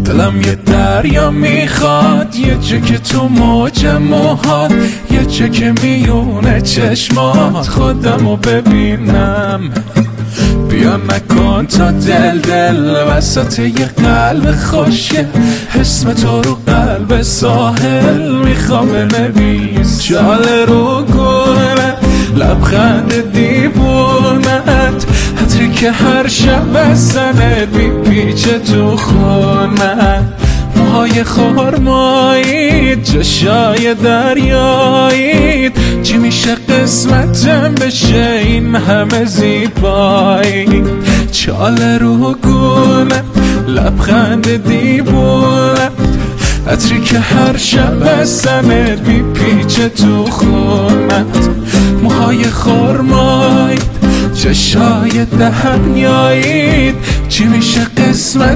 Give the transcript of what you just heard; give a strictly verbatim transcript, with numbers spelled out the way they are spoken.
دلم یه دریا میخواد، یه جا که تو موج موهات، یه جا که میونه چشمات خودمو ببینم. بیا نکن تا دل دل وسط یه قلب خوشه، اسم تو رو قلب ساحل میخوام بنویس. چاله رو گونه لبخند دیوونت، عطری که هر شب بزنت میپیچه تو خونت. موهای خرمایید، چشای دریایید، چی میشه قسمتم بشه این همه زیبایی. چاله رو گونه لبخند دیوونه، عطری که هر شب بزنت میپیچه تو خونت. موهای خرمایید، چشای دریایید، چی میشه قسمت